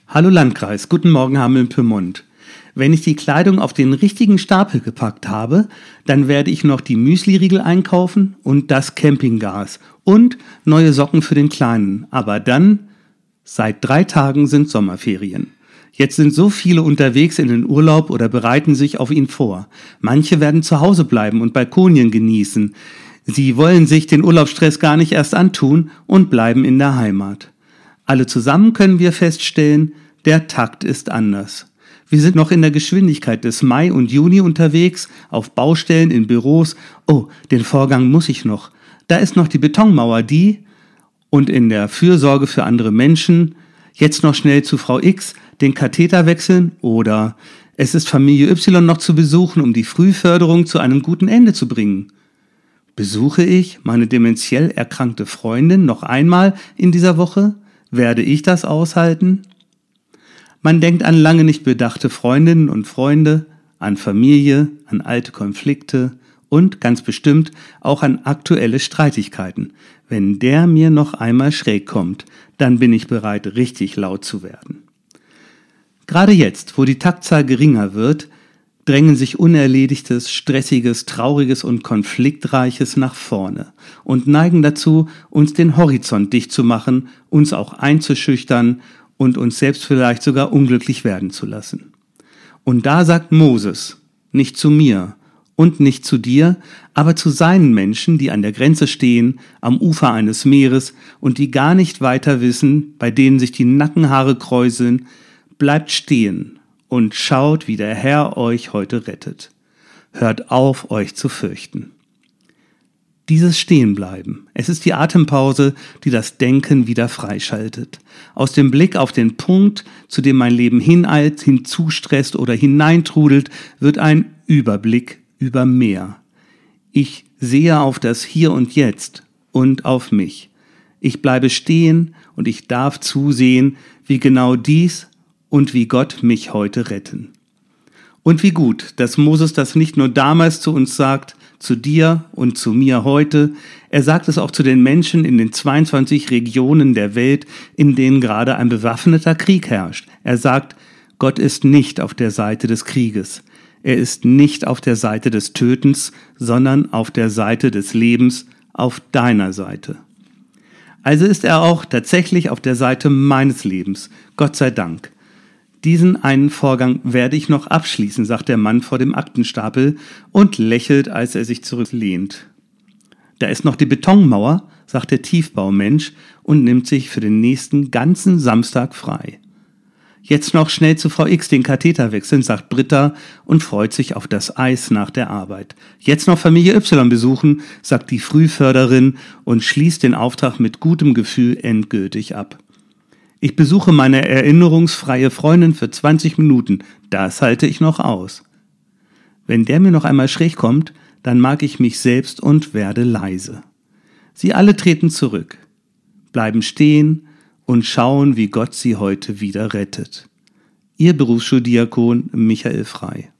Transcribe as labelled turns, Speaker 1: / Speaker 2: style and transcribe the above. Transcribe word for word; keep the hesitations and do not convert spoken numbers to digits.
Speaker 1: Hallo Landkreis, guten Morgen Hameln-Pyrmont. Wenn ich die Kleidung auf den richtigen Stapel gepackt habe, dann werde ich noch die Müsli-Riegel einkaufen und das Campinggas und neue Socken für den Kleinen. Aber dann, seit drei Tagen sind Sommerferien. Jetzt sind so viele unterwegs in den Urlaub oder bereiten sich auf ihn vor. Manche werden zu Hause bleiben und Balkonien genießen. Sie wollen sich den Urlaubsstress gar nicht erst antun und bleiben in der Heimat. Alle zusammen können wir feststellen, der Takt ist anders. Wir sind noch in der Geschwindigkeit des Mai und Juni unterwegs, auf Baustellen, in Büros. Oh, den Vorgang muss ich noch. Da ist noch die Betonmauer, die... Und in der Fürsorge für andere Menschen, jetzt noch schnell zu Frau X, den Katheter wechseln oder es ist Familie Y noch zu besuchen, um die Frühförderung zu einem guten Ende zu bringen. Besuche ich meine dementiell erkrankte Freundin noch einmal in dieser Woche? Werde ich das aushalten? Man denkt an lange nicht bedachte Freundinnen und Freunde, an Familie, an alte Konflikte und ganz bestimmt auch an aktuelle Streitigkeiten. Wenn der mir noch einmal schräg kommt, dann bin ich bereit, richtig laut zu werden. Gerade jetzt, wo die Taktzahl geringer wird, drängen sich Unerledigtes, Stressiges, Trauriges und Konfliktreiches nach vorne und neigen dazu, uns den Horizont dicht zu machen, uns auch einzuschüchtern und uns selbst vielleicht sogar unglücklich werden zu lassen. Und da sagt Moses, nicht zu mir und nicht zu dir, aber zu seinen Menschen, die an der Grenze stehen, am Ufer eines Meeres und die gar nicht weiter wissen, bei denen sich die Nackenhaare kräuseln, bleibt stehen und schaut, wie der Herr euch heute rettet. Hört auf, euch zu fürchten. Dieses Stehenbleiben, es ist die Atempause, die das Denken wieder freischaltet. Aus dem Blick auf den Punkt, zu dem mein Leben hineilt, hinzustresst oder hineintrudelt, wird ein Überblick über mehr. Ich sehe auf das Hier und Jetzt und auf mich. Ich bleibe stehen und ich darf zusehen, wie genau dies und wie Gott mich heute retten. Und wie gut, dass Moses das nicht nur damals zu uns sagt, zu dir und zu mir heute, er sagt es auch zu den Menschen in den zweiundzwanzig Regionen der Welt, in denen gerade ein bewaffneter Krieg herrscht. Er sagt, Gott ist nicht auf der Seite des Krieges. Er ist nicht auf der Seite des Tötens, sondern auf der Seite des Lebens, auf deiner Seite. Also ist er auch tatsächlich auf der Seite meines Lebens. Gott sei Dank. Diesen einen Vorgang werde ich noch abschließen, sagt der Mann vor dem Aktenstapel und lächelt, als er sich zurücklehnt. Da ist noch die Betonmauer, sagt der Tiefbaumensch und nimmt sich für den nächsten ganzen Samstag frei. Jetzt noch schnell zu Frau X den Katheter wechseln, sagt Britta und freut sich auf das Eis nach der Arbeit. Jetzt noch Familie Y besuchen, sagt die Frühförderin und schließt den Auftrag mit gutem Gefühl endgültig ab. Ich besuche meine erinnerungsfreie Freundin für zwanzig Minuten, das halte ich noch aus. Wenn der mir noch einmal schräg kommt, dann mag ich mich selbst und werde leise. Sie alle treten zurück, bleiben stehen und schauen, wie Gott sie heute wieder rettet. Ihr Berufsschuldiakon Michael Frei.